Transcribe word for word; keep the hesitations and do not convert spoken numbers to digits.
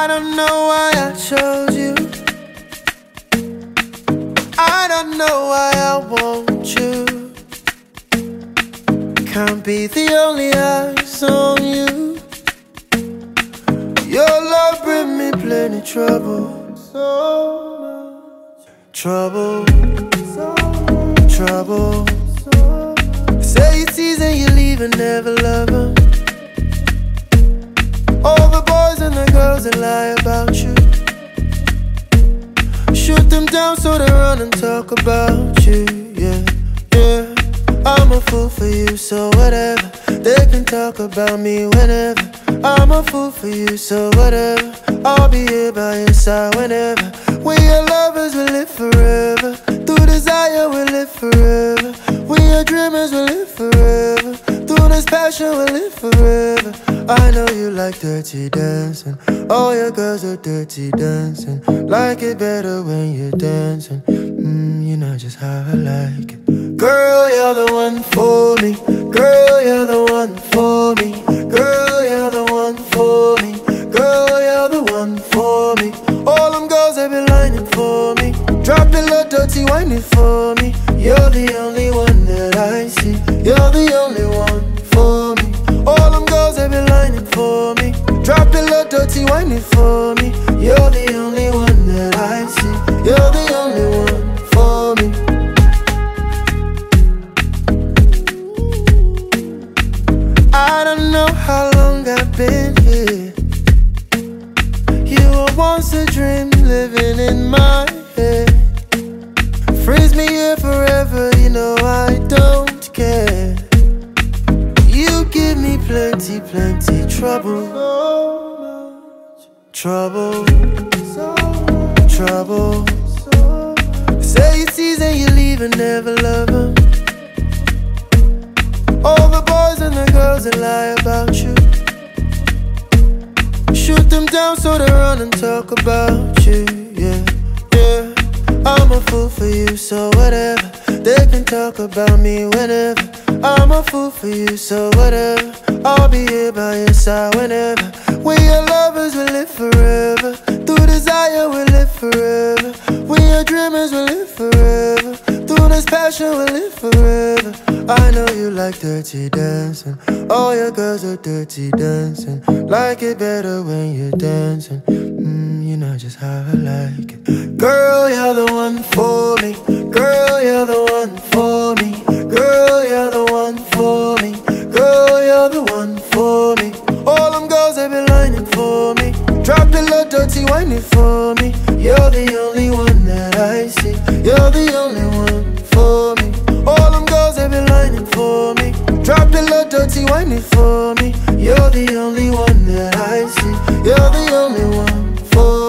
I don't know why I chose you. I don't know why I want you. Can't be the only eyes on you. Your love bring me plenty trouble. So much trouble. So much trouble. So say you tease and you leave and never love her. All the boys and the girls that lie about you, shoot them down so they run and talk about you. Yeah, yeah. I'm a fool for you, so whatever. They can talk about me whenever. I'm a fool for you, so whatever. I'll be here by your side whenever. We are lovers, we live forever. Through desire, we live forever. We are dreamers, we live forever. Through this passion, we live forever. I know you like dirty dancing. All your girls are dirty dancing. Like it better when you're dancing. Mmm, you know just how I like it. Girl, you're the one for me. Girl, you're the one for me. Girl, you're the one for me. Girl, you're the one for me. All them girls have been lining for me. Drop it low, dirty, whining for me. You're the only one that I see. You're the only one for me. All them girls have been lining for me. Drop it low, dirty, whining for me. You're the only one that I see. You're the only one for me. I don't know how long I've been here. You were once a dream living in my head. Freeze me here forever, you know I don't care. You give me plenty, plenty trouble. So much trouble. So much trouble. So say you tease and you leave and never love her. All the boys and the girls that lie about you, shoot them down so they run and talk about you. Yeah, yeah. I'm a fool for you, so whatever. They can talk about me whenever. I'm a fool for you, so whatever. I'll be here by your side whenever. We are lovers, we live forever. Through desire, we live forever. We are dreamers, we live forever. Through this passion, we live forever. I know you like dirty dancing. All your girls are dirty dancing. Like it better when you're dancing. Mmm, you know just how I like it. Girl, you're the one for me. Girl, you're the one for me. Girl, you're the one for me. Girl, you're the one for me. All them girls have been lining for me. Drop it low, dirty, whining for me. You're the only one that I see. You're the only one for me. All them girls have been lining for me. Drop it low, dirty, whining for me. You're the only one that I see. You're the only one for me.